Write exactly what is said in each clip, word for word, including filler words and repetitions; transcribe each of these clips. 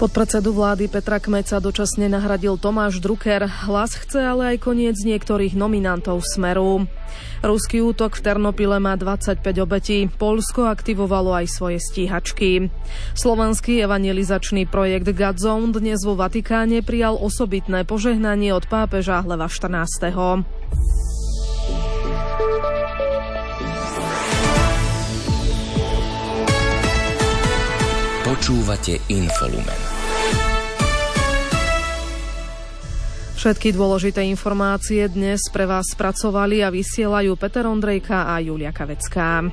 Podpredsedu vlády Petra Kmeca dočasne nahradil Tomáš Drucker. Hlas chce ale aj koniec niektorých nominantov Smeru. Ruský útok v Ternopile má dvadsaťpäť obetí. Poľsko aktivovalo aj svoje stíhačky. Slovenský evangelizačný projekt Godzone dnes vo Vatikáne prijal osobitné požehnanie od pápeža Leva štrnásteho. Počúvate Infolumen. Všetky dôležité informácie dnes pre vás spracovali a vysielajú Peter Ondrejka a Julia Kavecká.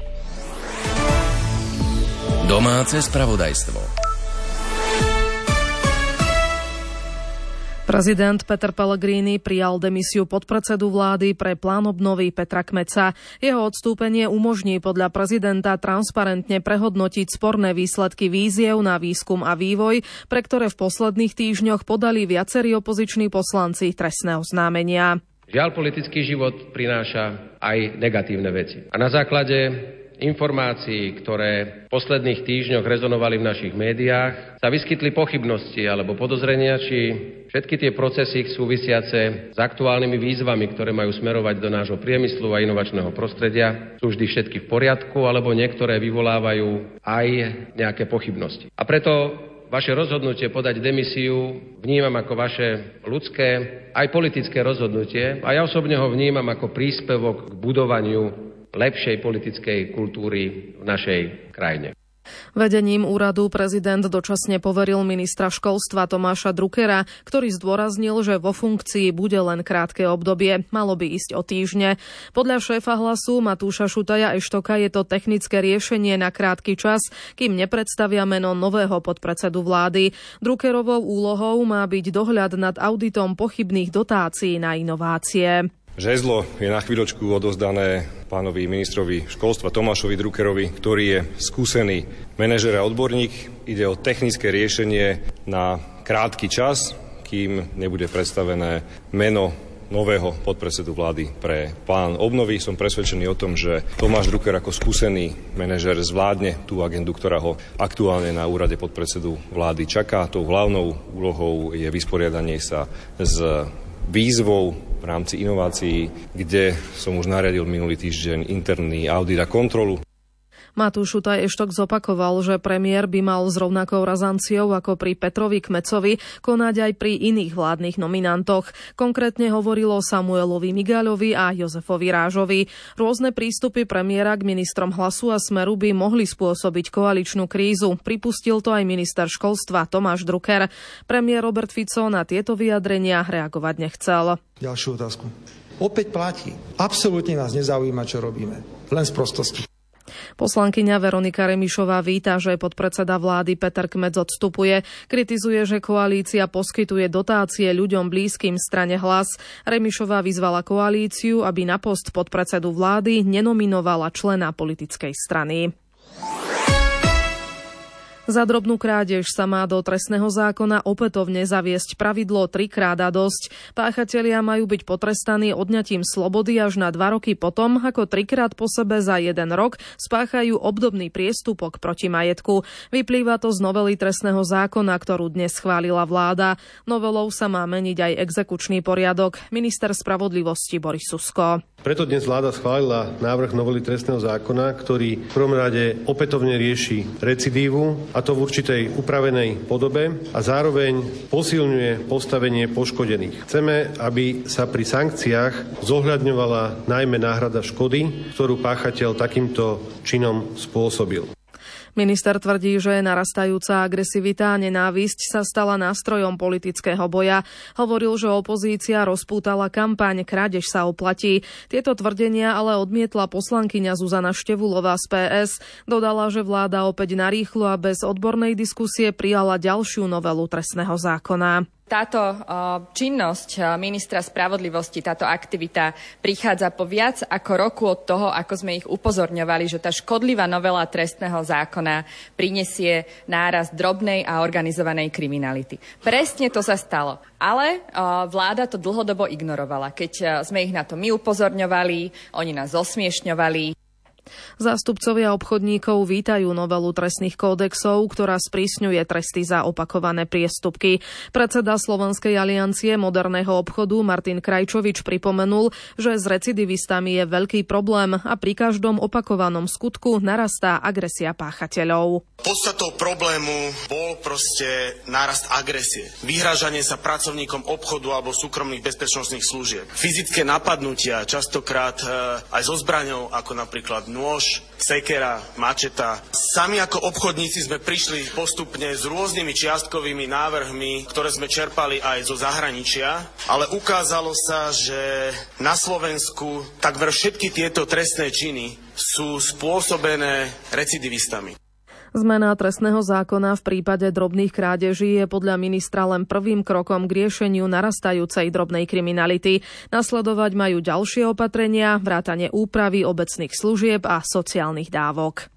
Domáce spravodajstvo. Prezident Peter Pellegrini prijal demisiu podpredsedu vlády pre plán obnovy Petra Kmeca. Jeho odstúpenie umožní podľa prezidenta transparentne prehodnotiť sporné výsledky víziev na výskum a vývoj, pre ktoré v posledných týždňoch podali viacerí opoziční poslanci trestné oznámenia. Žiaľ, politický život prináša aj negatívne veci. A na základe informácií, ktoré v posledných týždňoch rezonovali v našich médiách, sa vyskytli pochybnosti alebo podozrenia, či všetky tie procesy súvisiace s aktuálnymi výzvami, ktoré majú smerovať do nášho priemyslu a inovačného prostredia, sú vždy všetky v poriadku, alebo niektoré vyvolávajú aj nejaké pochybnosti. A preto vaše rozhodnutie podať demisiu vnímam ako vaše ľudské, aj politické rozhodnutie a ja osobne ho vnímam ako príspevok k budovaniu lepšej politickej kultúry v našej krajine. Vedením úradu prezident dočasne poveril ministra školstva Tomáša Druckera, ktorý zdôraznil, že vo funkcii bude len krátke obdobie. Malo by ísť o týždne. Podľa šéfa Hlasu Matúša Šutaja Eštoka je to technické riešenie na krátky čas, kým nepredstavia meno nového podpredsedu vlády. Druckerovou úlohou má byť dohľad nad auditom pochybných dotácií na inovácie. Žezlo je na chvíľočku odovzdané pánovi ministrovi školstva Tomášovi Druckerovi, ktorý je skúsený manažer a odborník. Ide o technické riešenie na krátky čas, kým nebude predstavené meno nového podpredsedu vlády pre plán obnovy. Som presvedčený o tom, že Tomáš Drucker ako skúsený manažer zvládne tú agendu, ktorá ho aktuálne na úrade podpredsedu vlády čaká. Tou hlavnou úlohou je vysporiadanie sa s výzvou v rámci inovácií, kde som už nariadil minulý týždeň interný audit a kontrolu. Matúš Šutaj Eštok zopakoval, že premiér by mal s rovnakou razanciou ako pri Petrovi Kmecovi konať aj pri iných vládnych nominantoch. Konkrétne hovorilo o Samuelovi Migaľovi a Jozefovi Rážovi. Rôzne prístupy premiéra k ministrom Hlasu a Smeru by mohli spôsobiť koaličnú krízu. Pripustil to aj minister školstva Tomáš Drucker. Premiér Robert Fico na tieto vyjadrenia reagovať nechcel. Ďalšiu otázku. Opäť platí. Absolútne nás nezaujíma, čo robíme. Len z prostosti. Poslankyňa Veronika Remišová víta, že podpredseda vlády Peter Kmec odstupuje. Kritizuje, že koalícia poskytuje dotácie ľuďom blízkym strane Hlas. Remišová vyzvala koalíciu, aby na post podpredsedu vlády nenominovala člena politickej strany. Za drobnú krádež sa má do trestného zákona opätovne zaviesť pravidlo trikrát a dosť. Páchatelia majú byť potrestaní odňatím slobody až na dva roky potom, ako trikrát po sebe za jeden rok spáchajú obdobný priestupok proti majetku. Vyplýva to z novely trestného zákona, ktorú dnes schválila vláda. Novelou sa má meniť aj exekučný poriadok. Minister spravodlivosti Boris Susko. Preto dnes vláda schválila návrh novely trestného zákona, ktorý v prvom rade opätovne rieši recidívu, a to v určitej upravenej podobe a zároveň posilňuje postavenie poškodených. Chceme, aby sa pri sankciách zohľadňovala najmä náhrada škody, ktorú páchateľ takýmto činom spôsobil. Minister tvrdí, že narastajúca agresivita a nenávisť sa stala nástrojom politického boja. Hovoril, že opozícia rozpútala kampaň Krádež sa oplatí. Tieto tvrdenia ale odmietla poslankyňa Zuzana Števulová z pé es. Dodala, že vláda opäť narýchlo a bez odbornej diskusie prijala ďalšiu novelu trestného zákona. Táto činnosť ministra spravodlivosti, táto aktivita prichádza po viac ako roku od toho, ako sme ich upozorňovali, že tá škodlivá novela trestného zákona prinesie nárast drobnej a organizovanej kriminality. Presne to sa stalo. Ale vláda to dlhodobo ignorovala. Keď sme ich na to my upozorňovali, oni nás zosmiešňovali. Zástupcovia obchodníkov vítajú novelu trestných kódexov, ktorá sprísňuje tresty za opakované priestupky. Predseda Slovenskej aliancie moderného obchodu Martin Krajčovič pripomenul, že s recidivistami je veľký problém a pri každom opakovanom skutku narastá agresia páchateľov. Podstatou problému bol proste nárast agresie. Vyhrážanie sa pracovníkom obchodu alebo súkromných bezpečnostných služieb. Fyzické napadnutia, častokrát e, aj so zbraňou, ako napríklad nôž, sekera, mačeta. Sami ako obchodníci sme prišli postupne s rôznymi čiastkovými návrhmi, ktoré sme čerpali aj zo zahraničia, ale ukázalo sa, že na Slovensku takmer všetky tieto trestné činy sú spôsobené recidivistami. Zmena trestného zákona v prípade drobných krádeží je podľa ministra len prvým krokom k riešeniu narastajúcej drobnej kriminality. Nasledovať majú ďalšie opatrenia, vrátane úpravy obecných služieb a sociálnych dávok.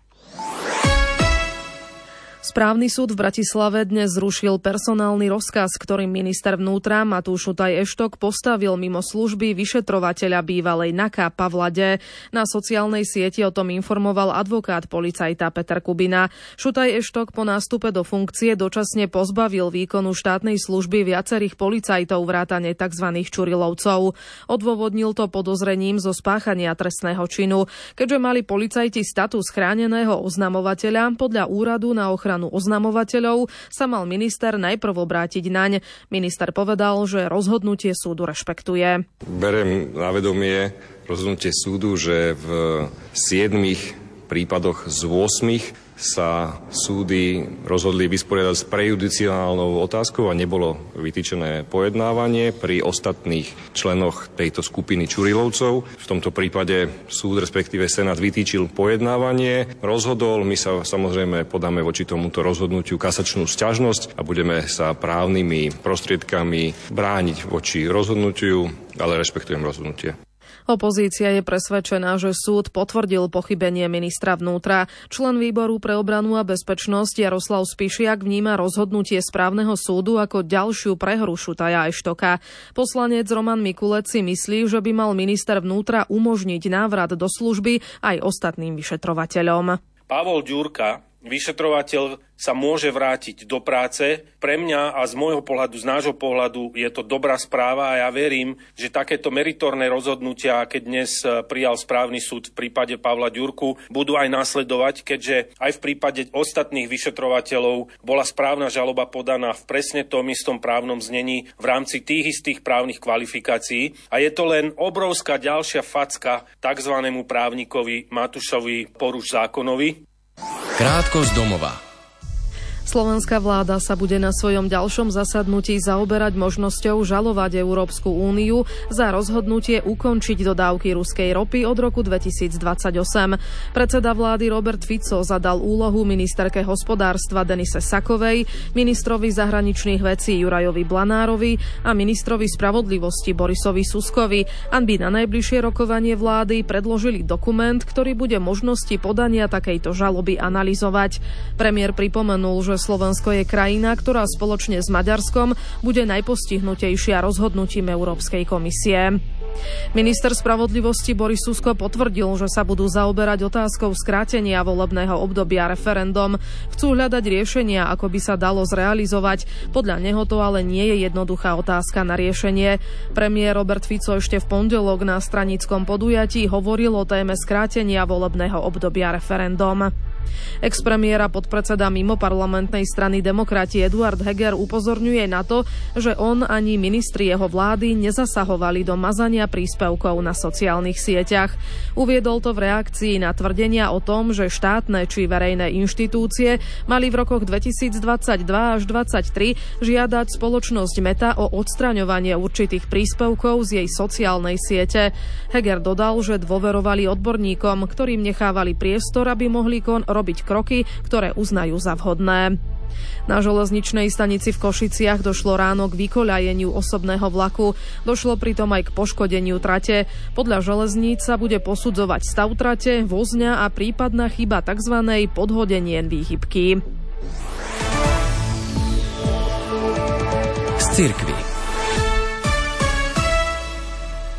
Správny súd v Bratislave dnes zrušil personálny rozkaz, ktorým minister vnútra Matúš Šutaj Eštok postavil mimo služby vyšetrovateľa bývalej NAKA Pavla D. Na sociálnej sieti o tom informoval advokát policajta Peter Kubina. Šutaj Eštok po nástupe do funkcie dočasne pozbavil výkonu štátnej služby viacerých policajtov vrátane tzv. Čurilovcov. Odôvodnil to podozrením zo spáchania trestného činu. Keďže mali policajti status chráneného oznamovateľa, podľa úradu na ochranu oznamovateľov sa mal minister najprv obrátiť naň. Minister povedal, že rozhodnutie súdu rešpektuje. Berem na vedomie rozhodnutie súdu, že v siedmich prípadoch z ôsmich sa súdy rozhodli vysporiadať s prejudiciálnou otázkou a nebolo vytýčené pojednávanie pri ostatných členoch tejto skupiny Čurilovcov. V tomto prípade súd, respektíve Senát, vytýčil pojednávanie, rozhodol, my sa samozrejme podáme voči tomuto rozhodnutiu kasačnú sťažnosť a budeme sa právnymi prostriedkami brániť voči rozhodnutiu, ale rešpektujem rozhodnutie. Opozícia je presvedčená, že súd potvrdil pochybenie ministra vnútra. Člen výboru pre obranu a bezpečnosť Jaroslav Spišiak vníma rozhodnutie správneho súdu ako ďalšiu prehru Šutaja Eštoka. Poslanec Roman Mikulec si myslí, že by mal minister vnútra umožniť návrat do služby aj ostatným vyšetrovateľom. Pavol Ďurka, vyšetrovateľ, sa môže vrátiť do práce. Pre mňa a z môjho pohľadu, z nášho pohľadu je to dobrá správa a ja verím, že takéto meritorné rozhodnutia, keď dnes prijal správny súd v prípade Pavla Ďurku, budú aj nasledovať, keďže aj v prípade ostatných vyšetrovateľov bola správna žaloba podaná v presne tom istom právnom znení v rámci tých istých právnych kvalifikácií. A je to len obrovská ďalšia facka takzvanému právnikovi Matúšovi Poruš zákonovi. Krátko z domova. Slovenská vláda sa bude na svojom ďalšom zasadnutí zaoberať možnosťou žalovať Európsku úniu za rozhodnutie ukončiť dodávky ruskej ropy od roku dvetisícdvadsaťosem. Predseda vlády Robert Fico zadal úlohu ministerke hospodárstva Denise Sakovej, ministrovi zahraničných vecí Jurajovi Blanárovi a ministrovi spravodlivosti Borisovi Suskovi, aby na najbližšie rokovanie vlády predložili dokument, ktorý bude možnosti podania takejto žaloby analyzovať. Premiér pripomenul, že Slovensko je krajina, ktorá spoločne s Maďarskom bude najpostihnutejšia rozhodnutím Európskej komisie. Minister spravodlivosti Boris Susko potvrdil, že sa budú zaoberať otázkou skrátenia volebného obdobia referendum. Chcú hľadať riešenia, ako by sa dalo zrealizovať. Podľa neho to ale nie je jednoduchá otázka na riešenie. Premiér Robert Fico ešte v pondelok na stranickom podujatí hovoril o téme skrátenia volebného obdobia referendum. Ex-premiér a podpredseda mimoparlamentnej strany Demokrati Eduard Heger upozorňuje na to, že on ani ministri jeho vlády nezasahovali do mazania príspevkov na sociálnych sieťach. Uviedol to v reakcii na tvrdenia o tom, že štátne či verejné inštitúcie mali v rokoch dvetisícdvadsaťdva až dvadsaťtri žiadať spoločnosť Meta o odstraňovanie určitých príspevkov z jej sociálnej siete. Heger dodal, že dôverovali odborníkom, ktorým nechávali priestor, aby mohli kon robiť kroky, ktoré uznajú za vhodné. Na železničnej stanici v Košiciach došlo ráno k vykoľajeniu osobného vlaku. Došlo pritom aj k poškodeniu trate. Podľa železníc sa bude posudzovať stav trate, vozňa a prípadná chyba tzv. Podhodenie výhybky. Z cirkvi.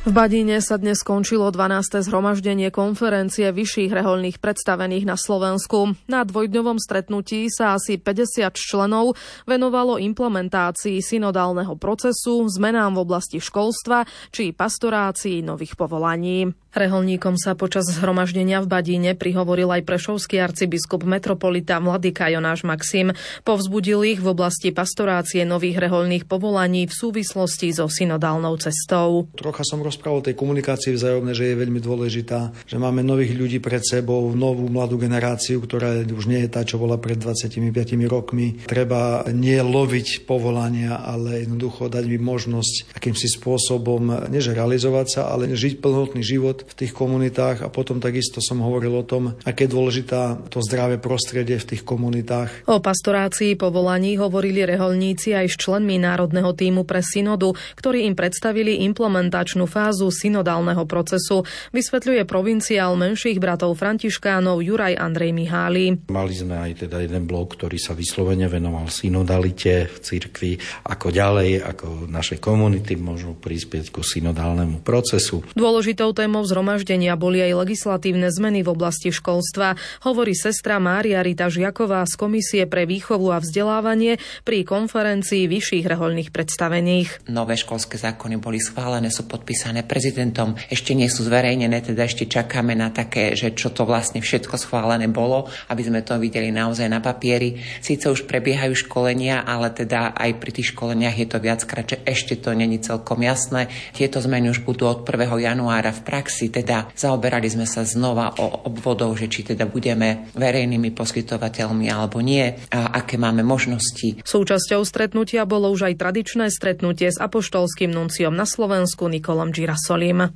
V Badíne sa dnes skončilo dvanáste zhromaždenie konferencie vyšších rehoľných predstavených na Slovensku. Na dvojdňovom stretnutí sa asi päťdesiat členov venovalo implementácii synodálneho procesu, zmenám v oblasti školstva či pastorácii nových povolaní. Rehoľníkom sa počas zhromaždenia v Badíne prihovoril aj prešovský arcibiskup metropolita Vladyka Jonáš Maxim. Povzbudil ich v oblasti pastorácie nových rehoľných povolaní v súvislosti so synodálnou cestou. Trocha som rozprával o tej komunikácii vzájomnej, že je veľmi dôležitá, že máme nových ľudí pred sebou, novú mladú generáciu, ktorá už nie je tá, čo bola pred dvadsiatimi piatimi rokmi. Treba nie loviť povolania, ale jednoducho dať im možnosť akýmsi spôsobom, neže realizovať sa, ale žiť plnohodnotný život v tých komunitách. A potom takisto som hovoril o tom, aké je dôležitá to zdravé prostredie v tých komunitách. O pastorácii povolaní hovorili rehoľníci aj s členmi národného tímu pre synodu, ktorí im predstavili implementačnú fázu synodálneho procesu, vysvetľuje provinciál menších bratov františkánov Juraj Andrej Mihály. Mali sme aj teda jeden blok, ktorý sa vyslovene venoval synodalite v cirkvi, ako ďalej, ako naše komunity môžu prispieť ku synodálnemu procesu. Dôležitou témou zhromaždenia boli aj legislatívne zmeny v oblasti školstva, hovorí sestra Mária Rita Žiaková z Komisie pre výchovu a vzdelávanie pri konferencii vyšších rehoľných predstavených. Nové školské zákony boli schválené, sú podpísané prezidentom, ešte nie sú zverejnené, teda ešte čakáme na také, že čo to vlastne všetko schválené bolo, aby sme to videli naozaj na papieri. Síce už prebiehajú školenia, ale teda aj pri tých školeniach je to viackrát, že ešte to není celkom jasné. Tieto zmeny už budú od prvého januára v praxi, teda zaoberali sme sa znova o obvodov, že či teda budeme verejnými poskytovateľmi alebo nie, a aké máme možnosti. Súčasťou stretnutia bolo už aj tradičné stretnutie s apoštolským nunciom na Slovensku Nikolom Girasolim.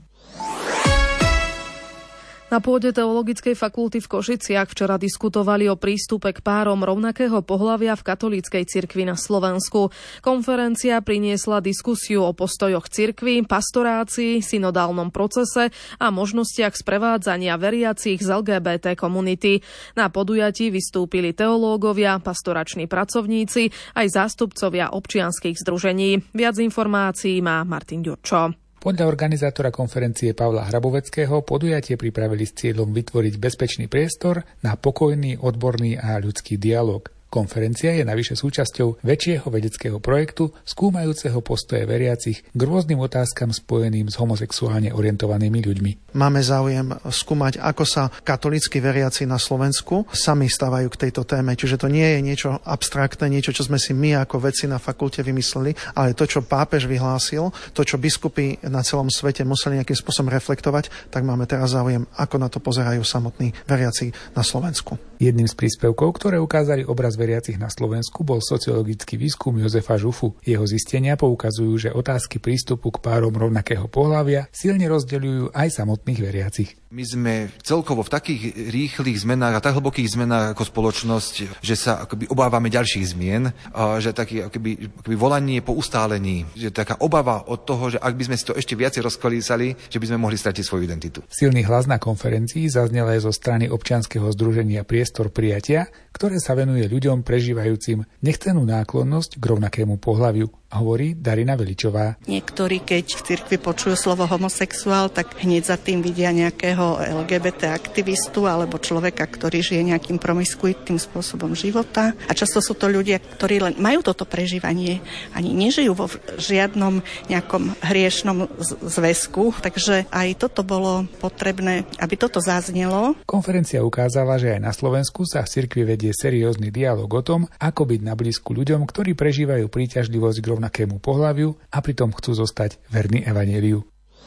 Na pôde Teologickej fakulty v Košiciach včera diskutovali o prístupe k párom rovnakého pohlavia v katolíckej cirkvi na Slovensku. Konferencia priniesla diskusiu o postojoch cirkvi, pastorácii, synodálnom procese a možnostiach sprevádzania veriacich z el gé bé té komunity. Na podujatí vystúpili teológovia, pastorační pracovníci, aj zástupcovia občianskych združení. Viac informácií má Martin Ďurčo. Podľa organizátora konferencie Pavla Hraboveckého podujatie pripravili s cieľom vytvoriť bezpečný priestor na pokojný, odborný a ľudský dialog. Konferencia je navyše súčasťou väčšieho vedeckého projektu skúmajúceho postoje veriacich k rôznym otázkam spojeným s homosexuálne orientovanými ľuďmi. Máme záujem skúmať, ako sa katolícki veriaci na Slovensku sami stavajú k tejto téme. Čiže to nie je niečo abstraktné, niečo, čo sme si my ako vedci na fakulte vymysleli, ale to, čo pápež vyhlásil, to, čo biskupy na celom svete museli nejakým spôsobom reflektovať, tak máme teraz záujem, ako na to pozerajú samotní veriaci na Slovensku. Jedným z príspevkov, ktoré ukázali obraz veriacich na Slovensku, bol sociologický výskum Jozefa Žufu. Jeho zistenia poukazujú, že otázky prístupu k párom rovnakého pohlavia silne rozdeľujú aj samotných veriacich. My sme celkovo v takých rýchlych zmenách a tak hlbokých zmenách ako spoločnosť, že sa akoby obávame ďalších zmien, a že taký akoby, akoby volanie po ustálení, že taká obava od toho, že ak by sme si to ešte viac rozkolísali, že by sme mohli stratiť svoju identitu. Silný hlas na konferencii zaznel aj zo strany občianskeho združenia Priestor prijatia, ktoré sa venuje ľuďom prežívajúcim nechcenú náklonnosť k rovnakému pohlaviu, hovorí Darina Veličová. Niektorí, keď v cirkvi počujú slovo homosexuál, tak hneď za tým vidia nejakého el gé bé té aktivistu alebo človeka, ktorý žije nejakým promiskuitným spôsobom života. A často sú to ľudia, ktorí len majú toto prežívanie, ani nežijú vo žiadnom nejakom hriešnom zväzku. Takže aj toto bolo potrebné, aby toto zaznelo. Konferencia ukázala, že aj na Slovensku sa v cirkvi vedie seriózny dialog o tom, ako byť na blízku ľuďom, ktorí prežívajú príťažlivosť k rovnakému pohľaviu a pritom chcú zostať verní evanjeliu.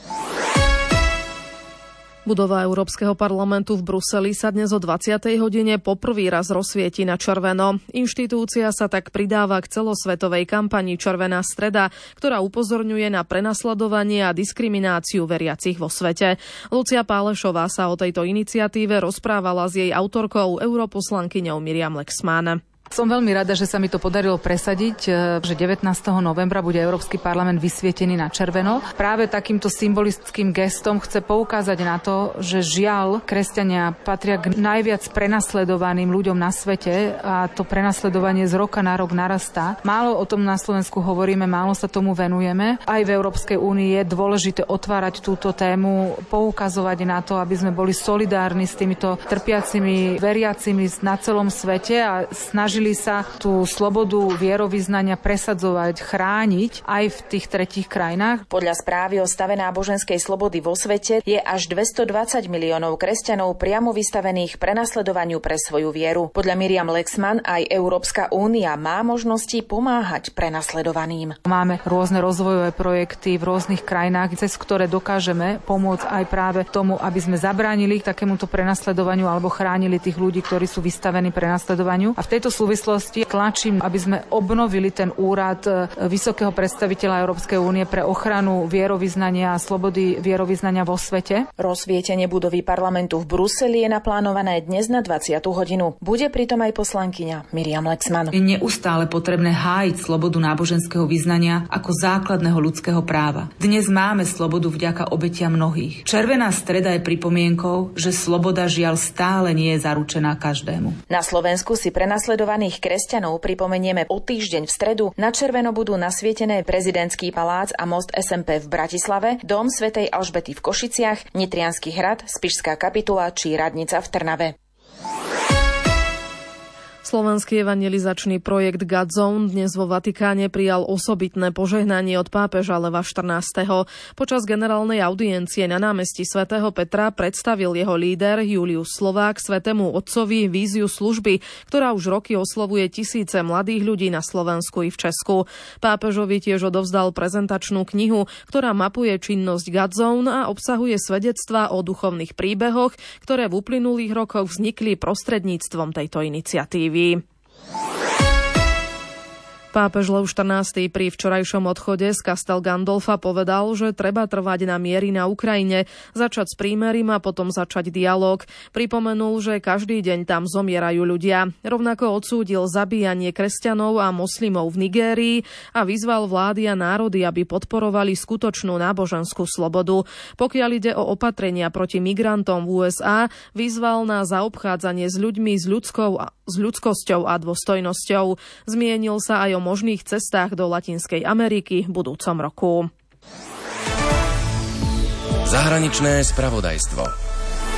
Budova Európskeho parlamentu v Bruseli sa dnes o dvadsiatej hodine poprvý raz rozsvieti na červeno. Inštitúcia sa tak pridáva k celosvetovej kampani Červená streda, ktorá upozorňuje na prenasledovanie a diskrimináciu veriacich vo svete. Lucia Pálešová sa o tejto iniciatíve rozprávala s jej autorkou, europoslankyňou Miriam Lexman. Som veľmi rada, že sa mi to podarilo presadiť, že devätnásteho novembra bude Európsky parlament vysvietený na červeno. Práve takýmto symbolickým gestom chce poukázať na to, že žiaľ, kresťania patria k najviac prenasledovaným ľuďom na svete a to prenasledovanie z roka na rok narastá. Málo o tom na Slovensku hovoríme, málo sa tomu venujeme. Aj v Európskej únii je dôležité otvárať túto tému, poukazovať na to, aby sme boli solidárni s týmito trpiacimi veriacimi na celom svete a snažili sa tú slobodu vierovyznania presadzovať, chrániť aj v tých tretích krajinách. Podľa správy o stave náboženskej slobody vo svete je až dvestodvadsať miliónov kresťanov priamo vystavených prenasledovaniu pre svoju vieru. Podľa Miriam Lexman aj Európska únia má možnosti pomáhať prenasledovaným. Máme rôzne rozvojové projekty v rôznych krajinách, cez ktoré dokážeme pomôcť aj práve tomu, aby sme zabránili takémuto prenasledovaniu alebo chránili tých ľudí, ktorí sú vystavení prenasledovaniu. A v tejto súvislosti tlačím, aby sme obnovili ten úrad vysokého predstaviteľa Európskej únie pre ochranu vierovyznania a slobody vierovyznania vo svete. Rozsvietenie budovy parlamentu v Bruseli je naplánované dnes na dvadsiatu hodinu. Bude pritom aj poslankyňa Miriam Lexman. Je neustále potrebné hájiť slobodu náboženského vyznania ako základného ľudského práva. Dnes máme slobodu vďaka obetiam mnohých. Červená streda je pripomienkou, že sloboda žiaľ stále nie je zaručená každému. Na Slovensku si prenasledovaných kresťanov pripomenieme o týždeň v stredu. Na červeno budú nasvietené prezidentský palác a most es em pé v Bratislave, dom svätej Alžbety v Košiciach, Nitriansky hrad, Spišská kapitula či radnica v Trnave. Slovenský evangelizačný projekt God Zone dnes vo Vatikáne prijal osobitné požehnanie od pápeža Leva štrnásteho. Počas generálnej audiencie na námestí svätého Petra predstavil jeho líder Julius Slovák svätému otcovi víziu služby, ktorá už roky oslovuje tisíce mladých ľudí na Slovensku i v Česku. Pápežovi tiež odovzdal prezentačnú knihu, ktorá mapuje činnosť God Zone a obsahuje svedectvá o duchovných príbehoch, ktoré v uplynulých rokoch vznikli prostredníctvom tejto iniciatívy. Pápež Lev štrnásty pri včorajšom odchode z Castel Gandolfa povedal, že treba trvať na miery na Ukrajine, začať s prímerím a potom začať dialóg. Pripomenul, že každý deň tam zomierajú ľudia. Rovnako odsúdil zabíjanie kresťanov a moslimov v Nigérii a vyzval vlády a národy, aby podporovali skutočnú náboženskú slobodu. Pokiaľ ide o opatrenia proti migrantom v ú es á, vyzval na zaobchádzanie s ľuďmi s ľudskou s ľudskosťou a dôstojnosťou. Zmienil sa aj o možných cestách do Latinskej Ameriky v budúcom roku. Zahraničné spravodajstvo.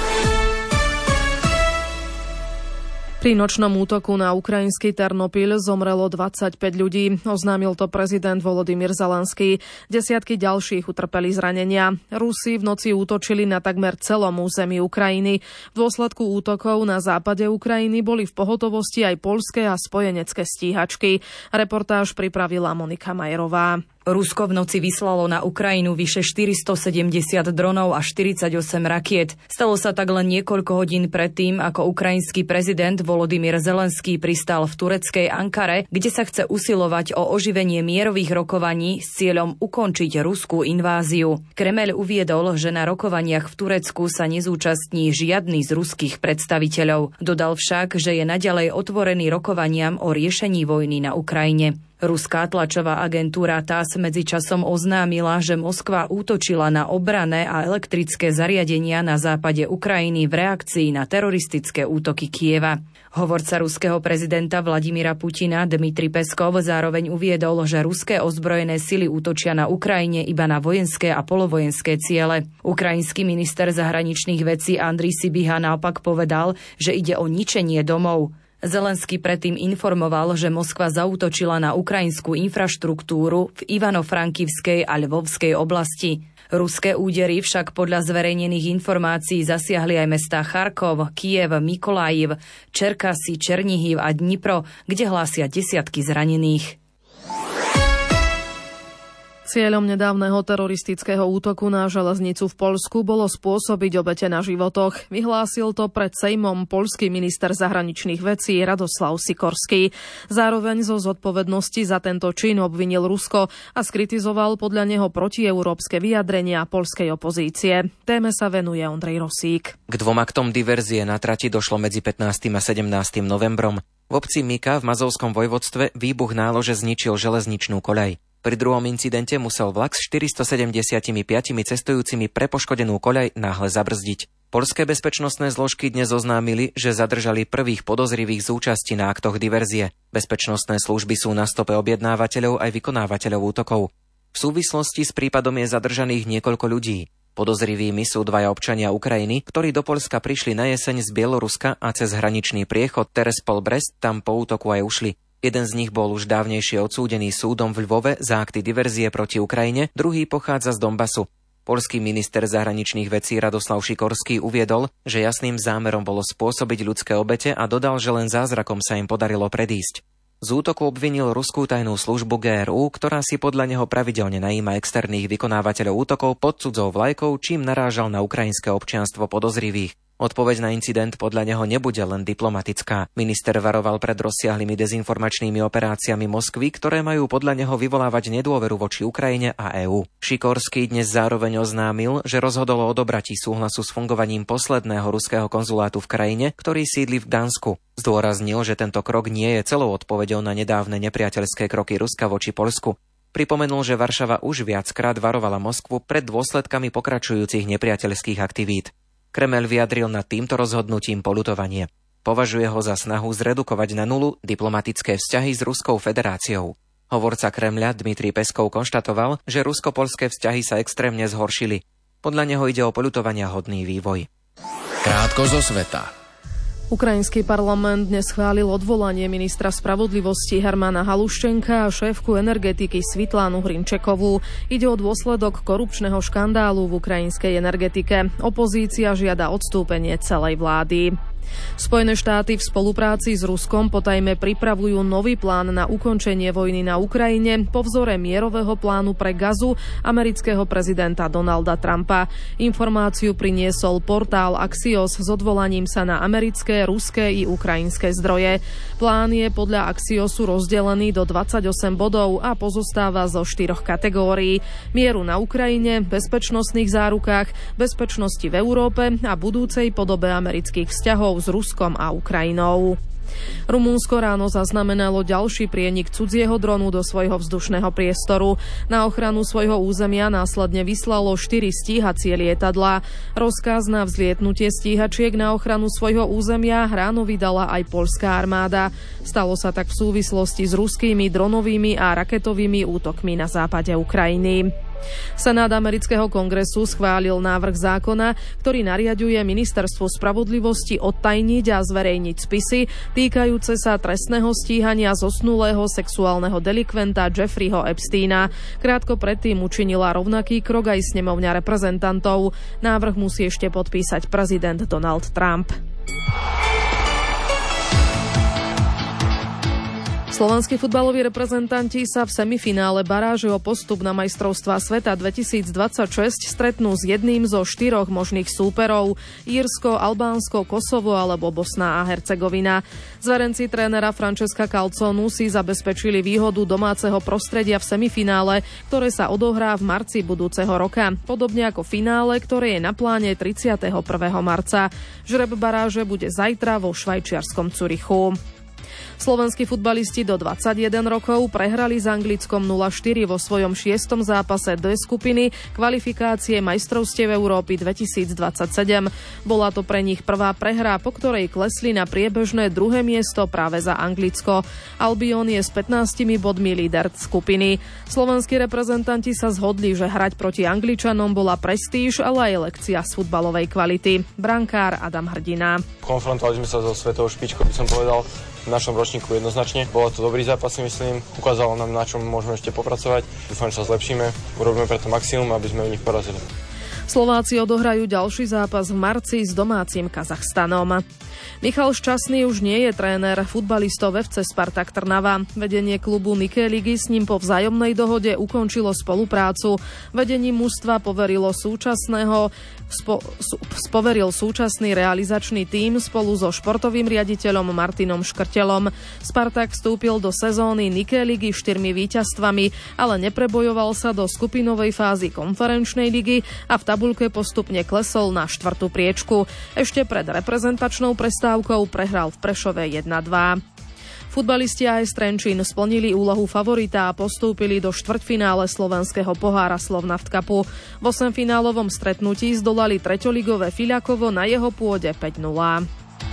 Pri nočnom útoku na ukrajinský Ternopil zomrelo dvadsaťpäť ľudí, oznámil to prezident Volodymyr Zelenský. Desiatky ďalších utrpeli zranenia. Rusi v noci útočili na takmer celom území Ukrajiny. V dôsledku útokov na západe Ukrajiny boli v pohotovosti aj poľské a spojenecké stíhačky. Reportáž pripravila Monika Majerová. Rusko v noci vyslalo na Ukrajinu vyše štyristosedemdesiat dronov a štyridsaťosem rakiet. Stalo sa tak len niekoľko hodín predtým, ako ukrajinský prezident Volodymyr Zelenský pristal v tureckej Ankare, kde sa chce usilovať o oživenie mierových rokovaní s cieľom ukončiť ruskú inváziu. Kremeľ uviedol, že na rokovaniach v Turecku sa nezúčastní žiadny z ruských predstaviteľov. Dodal však, že je naďalej otvorený rokovaniam o riešení vojny na Ukrajine. Ruská tlačová agentúra TASS medzičasom oznámila, že Moskva útočila na obranné a elektrické zariadenia na západe Ukrajiny v reakcii na teroristické útoky Kieva. Hovorca ruského prezidenta Vladimíra Putina Dmitrij Peskov zároveň uviedol, že ruské ozbrojené sily útočia na Ukrajine iba na vojenské a polovojenské ciele. Ukrajinský minister zahraničných vecí Andrej Sybiha naopak povedal, že ide o ničenie domov. Zelenský predtým informoval, že Moskva zaútočila na ukrajinskú infraštruktúru v Ivano-Frankivskej a Lvovskej oblasti. Ruské údery však podľa zverejnených informácií zasiahli aj mestá Charkov, Kyjev, Mykolajiv, Čerkasy, Černihiv a Dnipro, kde hlásia desiatky zranených. Cieľom nedávneho teroristického útoku na železnicu v Poľsku bolo spôsobiť obete na životoch. Vyhlásil to pred Sejmom poľský minister zahraničných vecí Radoslav Sikorský. Zároveň zo zodpovednosti za tento čin obvinil Rusko a skritizoval podľa neho protieurópske vyjadrenia poľskej opozície. Téme sa venuje Ondrej Rosík. K dvom aktom diverzie na trati došlo medzi pätnástym a sedemnástym novembrom. V obci Mika v Mazovskom vojvodstve výbuch nálože zničil železničnú koľaj. Pri druhom incidente musel vlak s štyristosedemdesiatpäť cestujúcimi pre poškodenú koľaj náhle zabrzdiť. Poľské bezpečnostné zložky dnes oznámili, že zadržali prvých podozrivých z účasti na aktoch diverzie. Bezpečnostné služby sú na stope objednávateľov aj vykonávateľov útokov. V súvislosti s prípadom je zadržaných niekoľko ľudí. Podozrivými sú dvaja občania Ukrajiny, ktorí do Poľska prišli na jeseň z Bieloruska a cez hraničný priechod Terespol-Brest tam po útoku aj ušli. Jeden z nich bol už dávnejšie odsúdený súdom v Lvove za akty diverzie proti Ukrajine, druhý pochádza z Donbasu. Poľský minister zahraničných vecí Radoslav Šikorský uviedol, že jasným zámerom bolo spôsobiť ľudské obete a dodal, že len zázrakom sa im podarilo predísť. Z útoku obvinil ruskú tajnú službu G R U, ktorá si podľa neho pravidelne najíma externých vykonávateľov útokov pod cudzou vlajkou, čím narážal na ukrajinské občianstvo podozrivých. Odpoveď na incident podľa neho nebude len diplomatická. Minister varoval pred rozsiahlymi dezinformačnými operáciami Moskvy, ktoré majú podľa neho vyvolávať nedôveru voči Ukrajine a é ú. Šikorský dnes zároveň oznámil, že rozhodol o odobratí súhlasu s fungovaním posledného ruského konzulátu v krajine, ktorý sídli v Gdansku. Zdôraznil, že tento krok nie je celou odpoveďou na nedávne nepriateľské kroky Ruska voči Poľsku. Pripomenul, že Varšava už viackrát varovala Moskvu pred dôsledkami pokračujúcich nepriateľských aktivít. Kremeľ vyjadril nad týmto rozhodnutím poľutovanie. Považuje ho za snahu zredukovať na nulu diplomatické vzťahy s Ruskou federáciou. Hovorca Kremľa Dmitrij Peskov konštatoval, že rusko-poľské vzťahy sa extrémne zhoršili. Podľa neho ide o poľutovania hodný vývoj. Krátko zo sveta. Ukrajinský parlament dnes schválil odvolanie ministra spravodlivosti Hermana Haluščenka a šéfku energetiky Svitlánu Hrinčekovú. Ide o dôsledok korupčného škandálu v ukrajinskej energetike. Opozícia žiada odstúpenie celej vlády. Spojené štáty v spolupráci s Ruskom potajme pripravujú nový plán na ukončenie vojny na Ukrajine po vzore mierového plánu pre Gazu amerického prezidenta Donalda Trumpa. Informáciu priniesol portál Axios s odvolaním sa na americké, ruské i ukrajinské zdroje. Plán je podľa Axiosu rozdelený do dvadsaťosem bodov a pozostáva zo štyroch kategórií: mieru na Ukrajine, bezpečnostných zárukách, bezpečnosti v Európe a budúcej podobe amerických vzťahov s Ruskom a Ukrajinou. Rumunsko ráno zaznamenalo ďalší prienik cudzieho dronu do svojho vzdušného priestoru. Na ochranu svojho územia následne vyslalo štyri stíhacie lietadlá. Rozkaz na vzlietnutie stíhačiek na ochranu svojho územia ráno vydala aj poľská armáda. Stalo sa tak v súvislosti s ruskými dronovými a raketovými útokmi na západe Ukrajiny. Senát amerického kongresu schválil návrh zákona, ktorý nariaďuje ministerstvu spravodlivosti odtajniť a zverejniť spisy týkajúce sa trestného stíhania zosnulého sexuálneho delikventa Jeffreyho Epsteina. Krátko predtým učinila rovnaký krok aj snemovňa reprezentantov. Návrh musí ešte podpísať prezident Donald Trump. Slovenskí futbaloví reprezentanti sa v semifinále baráže o postup na majstrovstvá sveta dvetisícdvadsaťšesť stretnú s jedným zo štyroch možných súperov: Írsko, Albánsko, Kosovo alebo Bosna a Hercegovina. Zverenci trénera Francesca Calzonu si zabezpečili výhodu domáceho prostredia v semifinále, ktoré sa odohrá v marci budúceho roka, podobne ako finále, ktoré je na pláne tridsiateho prvého marca. Žreb baráže bude zajtra vo švajčiarskom Curychu. Slovenskí futbalisti do dvadsaťjeden rokov prehrali s Anglickom nula štyri vo svojom šiestom zápase D skupiny kvalifikácie majstrovstiev Európy dvetisícdvadsaťsedem. Bola to pre nich prvá prehra, po ktorej klesli na priebežné druhé miesto práve za Anglicko. Albion je s pätnástimi bodmi líder skupiny. Slovenskí reprezentanti sa zhodli, že hrať proti Angličanom bola prestíž, ale aj lekcia z futbalovej kvality. Brankár Adam Hrdina. Konfrontovali sme sa so svetovou špičkou, by som povedal, v našom ročníku jednoznačne. Bolo to dobrý zápas, si myslím. Ukázalo nám, na čom môžeme ešte popracovať. Dúfam, že sa zlepšíme. Urobíme preto maximum, aby sme v nich porazili. Slováci odohrajú ďalší zápas v marci s domácim Kazachstanom. Michal Šťastný už nie je tréner futbalistov ef cé Spartak Trnava. Vedenie klubu Nike ligy s ním po vzájomnej dohode ukončilo spoluprácu. Vedením mužstva poverilo súčasného spo, spoveril súčasný realizačný tím spolu so športovým riaditeľom Martinom Škrtelom. Spartak vstúpil do sezóny Nike ligy štyrmi víťazstvami, ale neprebojoval sa do skupinovej fázy konferenčnej ligy a v tabuľke postupne klesol na štvrtú priečku. Ešte pred reprezentačnou prestávkou prehral v Prešove jedna dva. Futbalisti á es Trenčín splnili úlohu favorita a postúpili do štvrťfinále slovenského pohára Slovnaft Cupu. V osemfinálovom stretnutí zdolali treťoligové Fiľakovo na jeho pôde päť nula.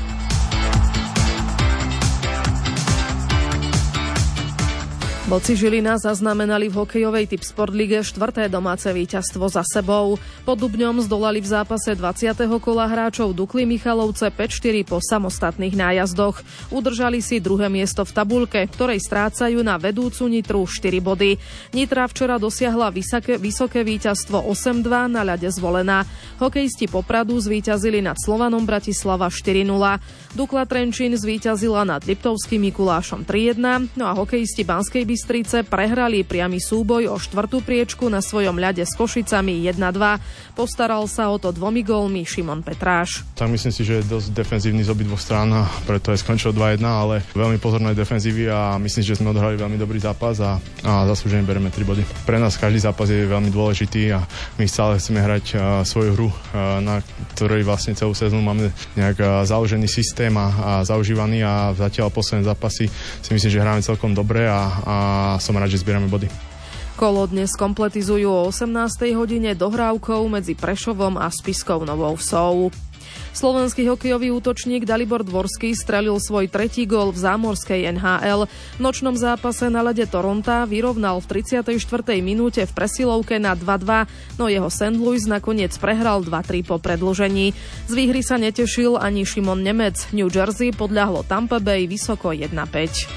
Vlci Žilina zaznamenali v hokejovej Tipsport lige štvrté domáce víťazstvo za sebou. Pod Dubňom zdolali v zápase dvadsiateho kola hráčov Dukly Michalovce päť štyri po samostatných nájazdoch. Udržali si druhé miesto v tabuľke, ktorej strácajú na vedúcu Nitru štyri body. Nitra včera dosiahla vysoké, vysoké víťazstvo osem dva na ľade Zvolená. Hokejisti Popradu zvíťazili nad Slovanom Bratislava štyri nula. Dukla Trenčín zvíťazila nad Liptovským Mikulášom tri jedna, no a hokejisti Banskej Bystrice prehrali priamy súboj o štvrtú priečku na svojom ľade s Košicami jedna dva. Postaral sa o to dvomi gólmi Šimon Petráš. Tak myslím si, že je dosť defenzívny z obidvoch strán, preto aj skončil dva jedna, ale veľmi pozornej defenzívy a myslím si, že sme odohrali veľmi dobrý zápas a, a zaslúžene bereme tri body. Pre nás každý zápas je veľmi dôležitý a my stále chceme hrať uh, svoju hru, uh, na ktorej vlastne celú sezónu máme nejak uh, založený systém a, a zaužívaný a zatiaľ posledné zápasy si myslím, že hráme celkom dobre a, a a som rád, že zbierame body. Kolo dnes kompletizujú o osemnástej hodine dohrávkou medzi Prešovom a Spiskou Novou Vsou. Slovenský hokejový útočník Dalibor Dvorský strelil svoj tretí gól v zámorskej en há el. V nočnom zápase na ľade Toronta vyrovnal v tridsiatej štvrtej minúte v presilovke na dva dva, no jeho Saint Louis nakoniec prehral dva tri po predĺžení. Z výhry sa netešil ani Šimon Nemec. New Jersey podľahlo Tampa Bay vysoko jedna päť.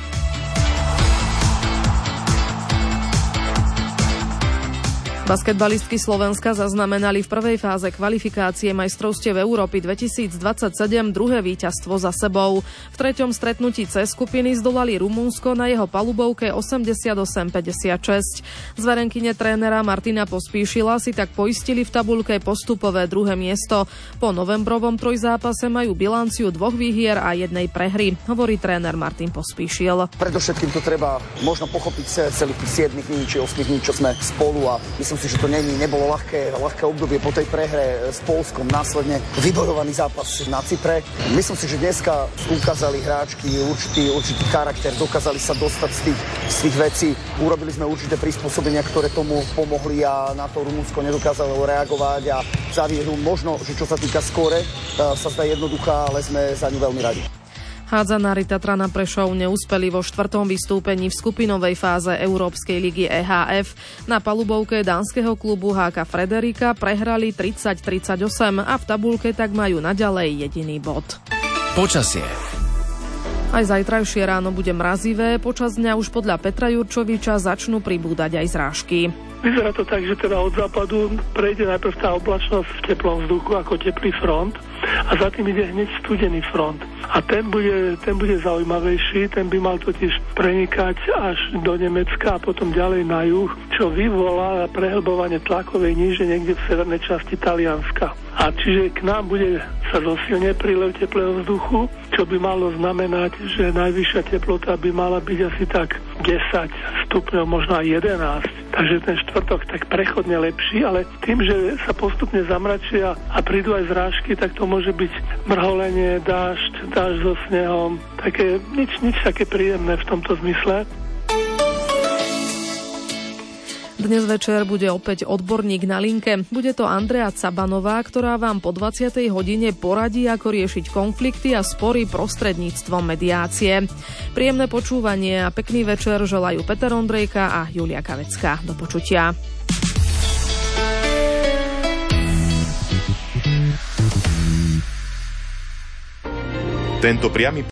Basketbalistky Slovenska zaznamenali v prvej fáze kvalifikácie majstrovstiev Európy dvetisícdvadsaťsedem druhé víťazstvo za sebou. V treťom stretnutí C skupiny zdolali Rumunsko na jeho palubovke osemdesiatosem päťdesiatšesť. Zverenkyne trénera Martina Pospíšila si tak poistili v tabuľke postupové druhé miesto. Po novembrovom trojzápase majú bilanciu dvoch výhier a jednej prehry, hovorí tréner Martin Pospíšil. Predovšetkým to treba možno pochopiť celých tých siedmich dní či ôsmich dní, čo sme spolu a myslím si, že to není, nebolo ľahké, ľahké obdobie po tej prehre s Poľskom, následne vybojovaný zápas na Cypre. Myslím si, že dneska ukázali hráčky určitý, určitý charakter, dokázali sa dostať z tých, z tých vecí. Urobili sme určité prispôsobenia, ktoré tomu pomohli a na to Rumunsko nedokázalo reagovať a zavieru možno, že čo sa týka skóre, sa zdá jednoduchá, ale sme za ňu veľmi radi. Hádzanári Tatrana Prešov neúspeli vo štvrtom vystúpení v skupinovej fáze Európskej ligy é há ef. Na palubovke dánskeho klubu há ká Frederika prehrali tridsať tridsaťosem a v tabuľke tak majú naďalej jediný bod. Počasie. Aj zajtrajšie ráno bude mrazivé, počas dňa už podľa Petra Jurčoviča začnú pribúdať aj zrážky. Vyzerá to tak, že teda od západu prejde najprv tá oblačnosť v teplom vzduchu ako teplý front a za tým ide hneď studený front. A ten bude, ten bude zaujímavejší, ten by mal totiž prenikať až do Nemecka a potom ďalej na juh, čo vyvolá prehlbovanie tlakovej níže niekde v severnej časti Talianska. A čiže k nám bude sa zosilne prílev teplého vzduchu, čo by malo znamenať, že najvyššia teplota by mala byť asi tak desať stupňov, možno aj jedenásť. Takže ten štvrtok tak prechodne lepší, ale tým, že sa postupne zamračia a prídu aj zrážky, tak to môže byť mrholenie, dážď, dážď so snehom, také nič, nič také príjemné v tomto zmysle. Dnes večer bude opäť odborník na linke. Bude to Andrea Cabanová, ktorá vám po dvadsiatej hodine poradí, ako riešiť konflikty a spory prostredníctvom mediácie. Príjemné počúvanie a pekný večer želajú Peter Ondrejka a Julia Kavecká. Do počutia. Tento priamy